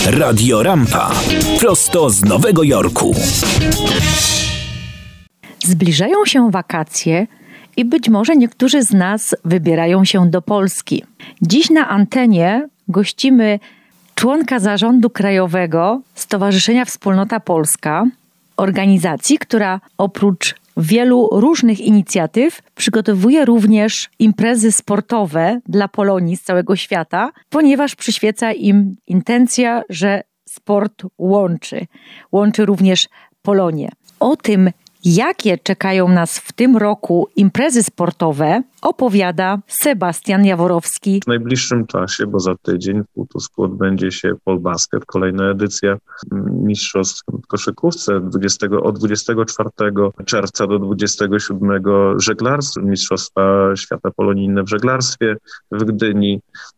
Radio Rampa. Prosto z Nowego Jorku. Zbliżają się wakacje i być może niektórzy z nas wybierają się do Polski. Dziś na antenie gościmy członka zarządu krajowego Stowarzyszenia Wspólnota Polska, organizacji, która oprócz wielu różnych inicjatyw przygotowuje również imprezy sportowe dla Polonii z całego świata, ponieważ przyświeca im intencja, że sport łączy również Polonię. O tym, jakie czekają nas w tym roku imprezy sportowe, opowiada Sebastian Jaworowski. W najbliższym czasie, bo za tydzień w Półtusku odbędzie się Polbasket, kolejna edycja mistrzostw w koszykówce od 24 czerwca do 27 żeglarstwa, Mistrzostwa Świata Polonijne w żeglarstwie w Gdyni,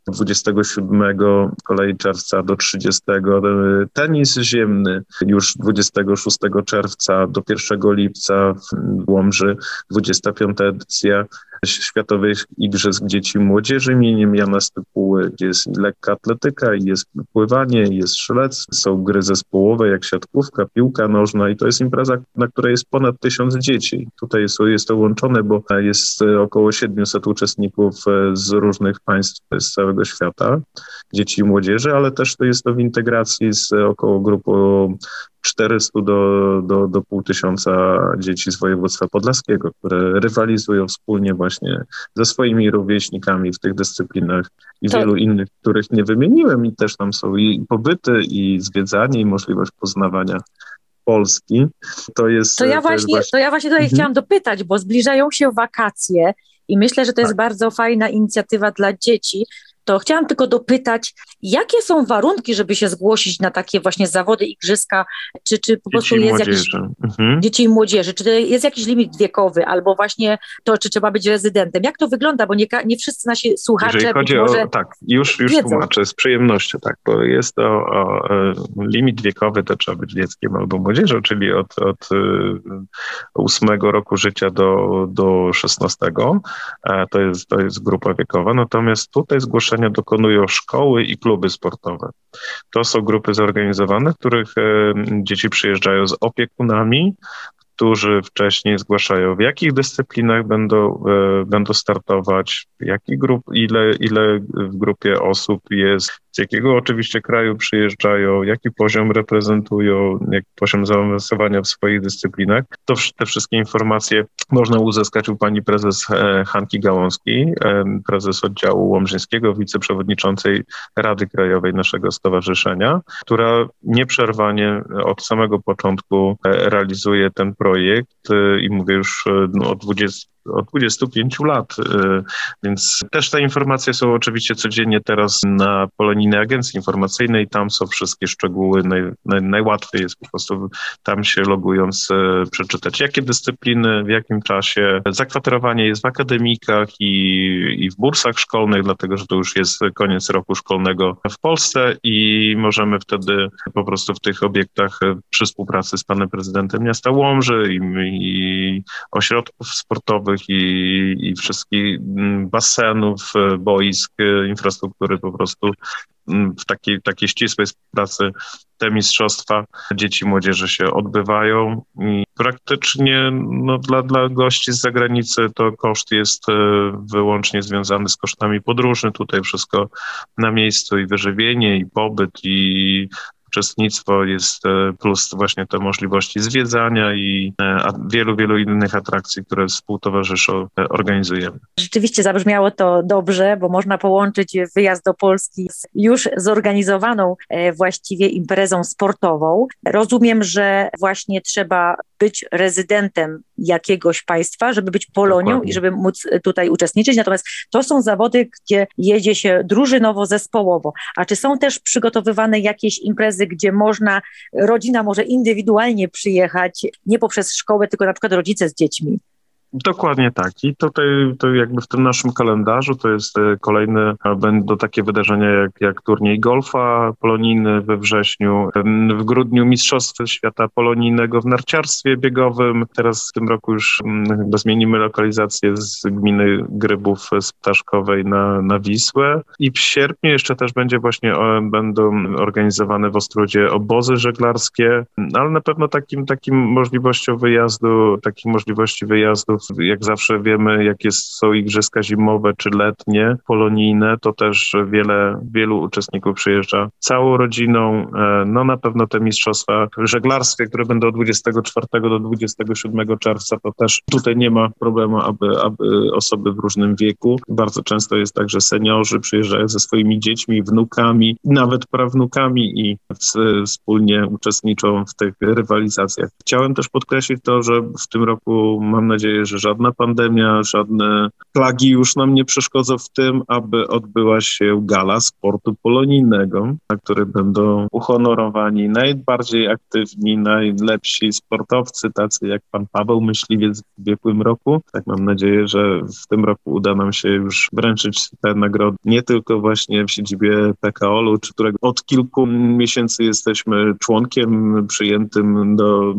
27 kolei czerwca do 30 tenis ziemny, już 26 czerwca do 1 lipca w Łomży 25. edycja Światowych Igrzysk Dzieci i Młodzieży imieniem Jana Stypuły, gdzie jest lekka atletyka, jest pływanie, jest strzelectwo, są gry zespołowe jak siatkówka, piłka nożna i to jest impreza, na której jest ponad 1000 dzieci. Tutaj jest to łączone, bo jest około 700 uczestników z różnych państw z całego świata, dzieci i młodzieży, ale też to jest to w integracji z około grupą 400 do pół tysiąca dzieci z województwa podlaskiego, które rywalizują wspólnie właśnie ze swoimi rówieśnikami w tych dyscyplinach i wielu innych, których nie wymieniłem, i też tam są i pobyty, i zwiedzanie, i możliwość poznawania Polski. To ja właśnie tutaj chciałam dopytać, bo zbliżają się wakacje i myślę, że to jest bardzo fajna inicjatywa dla dzieci. To chciałam tylko dopytać, jakie są warunki, żeby się zgłosić na takie właśnie zawody, igrzyska, czy po prostu jest jakiś... Dzieci i młodzieży, czy jest jakiś limit wiekowy, albo właśnie to, czy trzeba być rezydentem. Jak to wygląda, bo nie wszyscy nasi słuchacze... Jeżeli chodzi już tłumaczę z przyjemnością, bo jest to limit wiekowy, to trzeba być dzieckiem albo młodzieżą, czyli od 8 roku życia do 16. To jest grupa wiekowa, natomiast tutaj zgłoszenia dokonują szkoły i kluby sportowe. To są grupy zorganizowane, w których dzieci przyjeżdżają z opiekunami, którzy wcześniej zgłaszają, w jakich dyscyplinach będą startować, ile w grupie osób jest, z jakiego oczywiście kraju przyjeżdżają, jaki poziom reprezentują, jaki poziom zaawansowania w swoich dyscyplinach. Te wszystkie informacje można uzyskać u pani prezes Hanki Gałązkiej, prezes oddziału łomżyńskiego, wiceprzewodniczącej Rady Krajowej naszego stowarzyszenia, która nieprzerwanie od samego początku realizuje ten projekt i mówię już od 25 lat, więc też te informacje są oczywiście codziennie teraz na Polonijnej Agencji Informacyjnej, tam są wszystkie szczegóły, najłatwiej jest po prostu tam się logując przeczytać, jakie dyscypliny, w jakim czasie. Zakwaterowanie jest w akademikach i w bursach szkolnych, dlatego że to już jest koniec roku szkolnego w Polsce i możemy wtedy po prostu w tych obiektach przy współpracy z panem prezydentem miasta Łomży i ośrodków sportowych i wszystkich basenów, boisk, infrastruktury po prostu w takiej ścisłej współpracy te mistrzostwa dzieci i młodzieży się odbywają i praktycznie dla gości z zagranicy to koszt jest wyłącznie związany z kosztami podróży. Tutaj wszystko na miejscu i wyżywienie, i pobyt, i uczestnictwo jest plus właśnie te możliwości zwiedzania i wielu innych atrakcji, które współtowarzyszą organizujemy. Rzeczywiście zabrzmiało to dobrze, bo można połączyć wyjazd do Polski z już zorganizowaną właściwie imprezą sportową. Rozumiem, że właśnie trzeba być rezydentem jakiegoś państwa, żeby być Polonią. Dokładnie. I żeby móc tutaj uczestniczyć. Natomiast to są zawody, gdzie jedzie się drużynowo, zespołowo. A czy są też przygotowywane jakieś imprezy, gdzie rodzina może indywidualnie przyjechać, nie poprzez szkołę, tylko na przykład rodzice z dziećmi? Dokładnie tak. I tutaj to jakby w tym naszym kalendarzu to jest kolejne, będą takie wydarzenia jak turniej golfa polonijny we wrześniu, w grudniu Mistrzostwa Świata polonijnego w narciarstwie biegowym. Teraz w tym roku już chyba zmienimy lokalizację z gminy Grybów z Ptaszkowej na Wisłę. I w sierpniu jeszcze też będą organizowane w Ostródzie obozy żeglarskie, ale na pewno takim możliwości wyjazdów, jak zawsze wiemy, jakie są igrzyska zimowe czy letnie, polonijne, to też wielu uczestników przyjeżdża całą rodziną. No na pewno te mistrzostwa w żeglarstwie, które będą od 24 do 27 czerwca, to też tutaj nie ma problemu, aby osoby w różnym wieku. Bardzo często jest tak, że seniorzy przyjeżdżają ze swoimi dziećmi, wnukami, nawet prawnukami i wspólnie uczestniczą w tych rywalizacjach. Chciałem też podkreślić to, że w tym roku mam nadzieję, że żadna pandemia, żadne plagi już nam nie przeszkodzą w tym, aby odbyła się gala sportu polonijnego, na której będą uhonorowani najbardziej aktywni, najlepsi sportowcy, tacy jak pan Paweł Myśliwiec w ubiegłym roku. Tak mam nadzieję, że w tym roku uda nam się już wręczyć te nagrody nie tylko właśnie w siedzibie PKOL-u, którego od kilku miesięcy jesteśmy członkiem przyjętym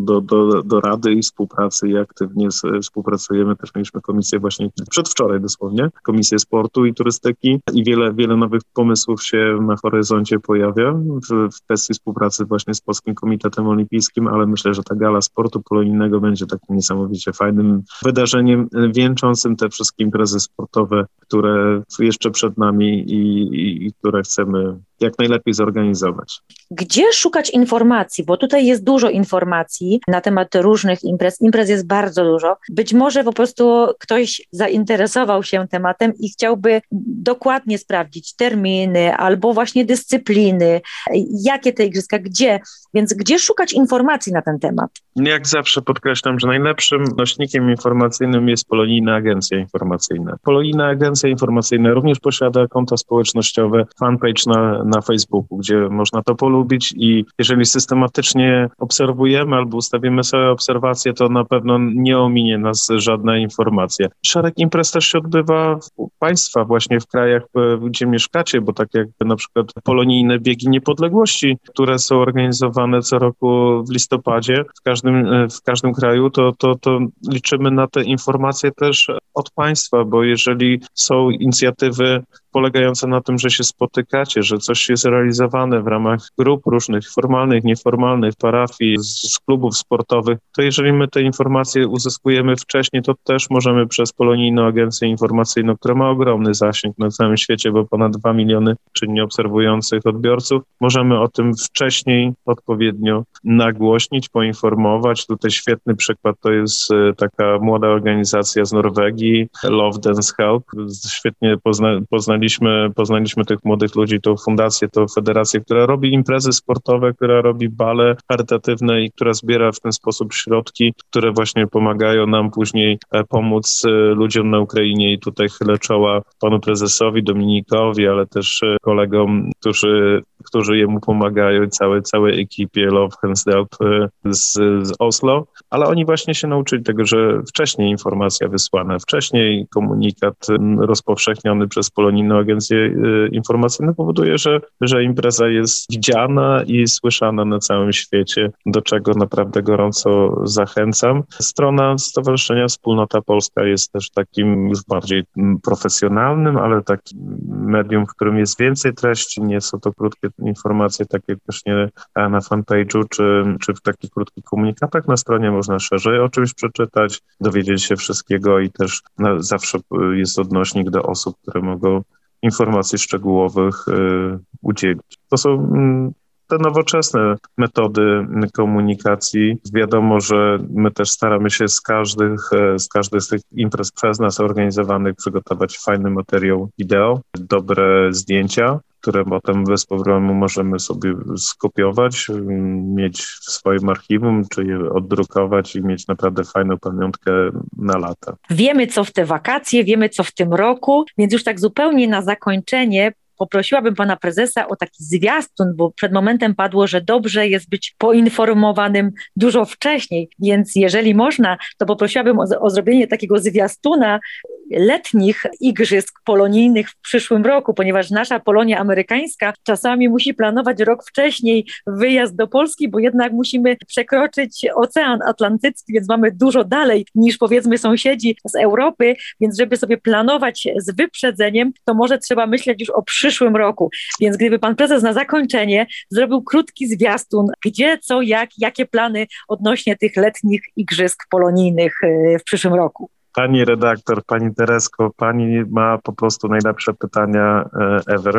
do Rady i Współpracy i aktywnie współpracujemy. Też mieliśmy komisję właśnie przedwczoraj dosłownie, Komisję Sportu i Turystyki i wiele nowych pomysłów się na horyzoncie pojawia w kwestii współpracy właśnie z Polskim Komitetem Olimpijskim, ale myślę, że ta gala sportu polonijnego będzie takim niesamowicie fajnym wydarzeniem wieńczącym te wszystkie imprezy sportowe, które jeszcze przed nami i które chcemy jak najlepiej zorganizować. Gdzie szukać informacji? Bo tutaj jest dużo informacji na temat różnych imprez. Imprez jest bardzo dużo. Być może po prostu ktoś zainteresował się tematem i chciałby dokładnie sprawdzić terminy albo właśnie dyscypliny, jakie te igrzyska, gdzie. Więc gdzie szukać informacji na ten temat? Jak zawsze podkreślam, że najlepszym nośnikiem informacyjnym jest Polonijna Agencja Informacyjna. Polonijna Agencja Informacyjna również posiada konta społecznościowe, fanpage na Facebooku, gdzie można to polubić i jeżeli systematycznie obserwujemy albo ustawimy sobie obserwacje, to na pewno nie ominie nas żadna informacja. Szereg imprez też się odbywa w państwa, właśnie w krajach, gdzie mieszkacie, bo tak jak na przykład polonijne biegi niepodległości, które są organizowane co roku w listopadzie w każdym kraju, to liczymy na te informacje też od państwa, bo jeżeli są inicjatywy polegające na tym, że się spotykacie, że coś jest realizowane w ramach grup różnych, formalnych, nieformalnych, parafii, z klubów sportowych, to jeżeli my te informacje uzyskujemy wcześniej, to też możemy przez Polonijną Agencję Informacyjną, która ma ogromny zasięg na całym świecie, bo ponad 2 miliony czynnie obserwujących odbiorców, możemy o tym wcześniej odpowiednio nagłośnić, poinformować. Tutaj świetny przykład to jest taka młoda organizacja z Norwegii, Love Dance Help. Świetnie poznaliśmy tych młodych ludzi, tą fundację, tą federację, która robi imprezy sportowe, która robi bale charytatywne i która zbiera w ten sposób środki, które właśnie pomagają nam później pomóc ludziom na Ukrainie i tutaj chylę czoła panu prezesowi Dominikowi, ale też kolegom, którzy jemu pomagają i całej ekipie Love Hands Help z Oslo, ale oni właśnie się nauczyli tego, że wcześniej informacja wysłana, wcześniej komunikat rozpowszechniony przez Polonijną Agencję Informacyjną powoduje, że impreza jest widziana i słyszana na całym świecie, do czego naprawdę gorąco zachęcam. Strona Stowarzyszenia Wspólnota Polska jest też takim już bardziej profesjonalnym, ale takim medium, w którym jest więcej treści, nie są to krótkie informacje, takie właśnie na fanpage'u czy w takich krótkich komunikatach. Na stronie można szerzej o czymś przeczytać, dowiedzieć się wszystkiego i też zawsze jest odnośnik do osób, które mogą informacji szczegółowych udzielić. To są te nowoczesne metody komunikacji. Wiadomo, że my też staramy się z każdej z tych imprez przez nas organizowanych przygotować fajny materiał wideo, dobre zdjęcia, które potem bez problemu możemy sobie skopiować, mieć w swoim archiwum, czy je oddrukować i mieć naprawdę fajną pamiątkę na lata. Wiemy, co w te wakacje, wiemy, co w tym roku, więc już tak zupełnie na zakończenie poprosiłabym pana prezesa o taki zwiastun, bo przed momentem padło, że dobrze jest być poinformowanym dużo wcześniej, więc jeżeli można, to poprosiłabym o zrobienie takiego zwiastuna letnich igrzysk polonijnych w przyszłym roku, ponieważ nasza Polonia amerykańska czasami musi planować rok wcześniej wyjazd do Polski, bo jednak musimy przekroczyć Ocean Atlantycki, więc mamy dużo dalej niż powiedzmy sąsiedzi z Europy, więc żeby sobie planować z wyprzedzeniem, to może trzeba myśleć już o przyszłym roku. Więc gdyby pan prezes na zakończenie zrobił krótki zwiastun, gdzie, co, jakie plany odnośnie tych letnich igrzysk polonijnych w przyszłym roku. Pani redaktor, pani Teresko, pani ma po prostu najlepsze pytania ever.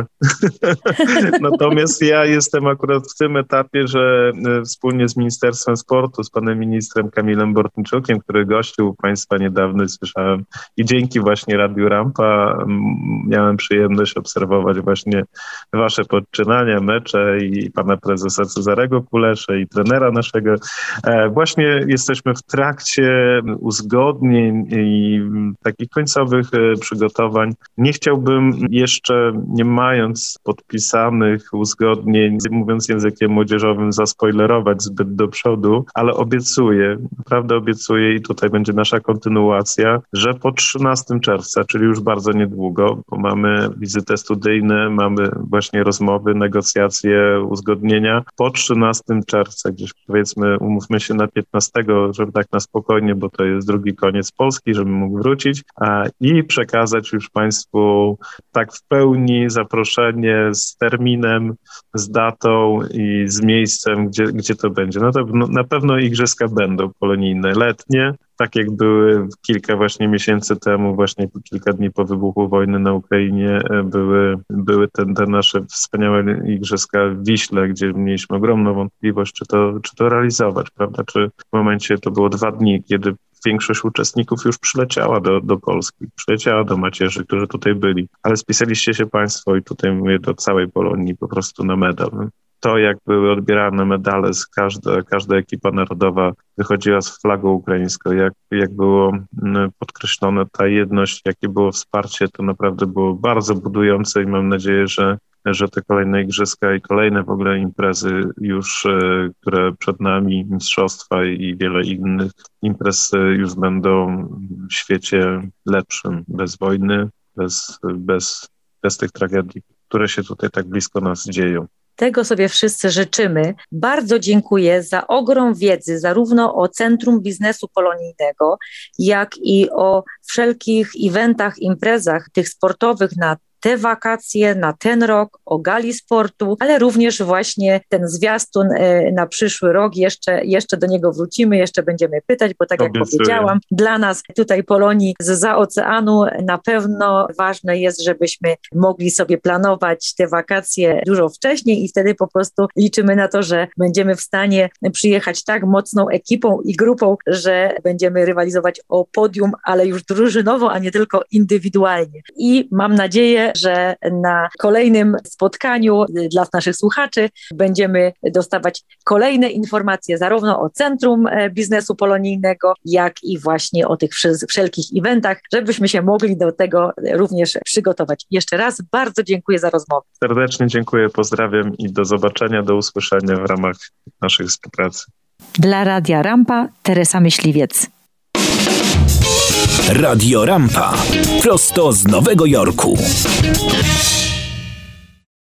Natomiast ja jestem akurat w tym etapie, że wspólnie z Ministerstwem Sportu, z panem ministrem Kamilem Bortniczukiem, który gościł państwa niedawno, słyszałem, i dzięki właśnie Radiu Rampa miałem przyjemność obserwować właśnie wasze podczynania, mecze i pana prezesa Cezarego Kulesze i trenera naszego. Właśnie jesteśmy w trakcie uzgodnień i takich końcowych przygotowań. Nie chciałbym jeszcze, nie mając podpisanych uzgodnień, mówiąc językiem młodzieżowym, zaspoilerować zbyt do przodu, ale obiecuję, naprawdę obiecuję i tutaj będzie nasza kontynuacja, że po 13 czerwca, czyli już bardzo niedługo, bo mamy wizytę studyjne, mamy właśnie rozmowy, negocjacje, uzgodnienia. Po 13 czerwca, gdzieś powiedzmy, umówmy się na 15, żeby tak na spokojnie, bo to jest drugi koniec Polski, żeby mógł wrócić i przekazać już państwu tak w pełni zaproszenie z terminem, z datą i z miejscem, gdzie to będzie. Na pewno igrzyska będą polonijne, letnie, tak jak były kilka właśnie miesięcy temu, właśnie kilka dni po wybuchu wojny na Ukrainie, były te nasze wspaniałe igrzyska w Wiśle, gdzie mieliśmy ogromną wątpliwość, czy to realizować, prawda? Czy w momencie to było 2 dni, kiedy większość uczestników już przyleciała do Polski, przyleciała do macierzy, którzy tutaj byli, ale spisaliście się państwo i tutaj mówię do całej Polonii po prostu na medal. To, jak były odbierane medale, każda ekipa narodowa wychodziła z flagą ukraińską, jak było podkreślone ta jedność, jakie było wsparcie, to naprawdę było bardzo budujące i mam nadzieję, że te kolejne igrzyska i kolejne w ogóle imprezy już, które przed nami, mistrzostwa i wiele innych imprez już będą w świecie lepszym, bez wojny, bez tych tragedii, które się tutaj tak blisko nas dzieją. Tego sobie wszyscy życzymy. Bardzo dziękuję za ogrom wiedzy, zarówno o Centrum Biznesu Polonijnego, jak i o wszelkich eventach, imprezach tych sportowych na te wakacje, na ten rok, o gali sportu, ale również właśnie ten zwiastun na przyszły rok. Jeszcze do niego wrócimy, jeszcze będziemy pytać, bo tak jak powiedziałam, dla nas tutaj Polonii zza oceanu na pewno ważne jest, żebyśmy mogli sobie planować te wakacje dużo wcześniej i wtedy po prostu liczymy na to, że będziemy w stanie przyjechać tak mocną ekipą i grupą, że będziemy rywalizować o podium, ale już drużynowo, a nie tylko indywidualnie. I mam nadzieję, że na kolejnym spotkaniu dla naszych słuchaczy będziemy dostawać kolejne informacje zarówno o Centrum Biznesu Polonijnego, jak i właśnie o tych wszelkich eventach, żebyśmy się mogli do tego również przygotować. Jeszcze raz bardzo dziękuję za rozmowę. Serdecznie dziękuję, pozdrawiam i do zobaczenia, do usłyszenia w ramach naszej współpracy. Dla Radia Rampa, Teresa Myśliwiec. Radio Rampa. Prosto z Nowego Jorku.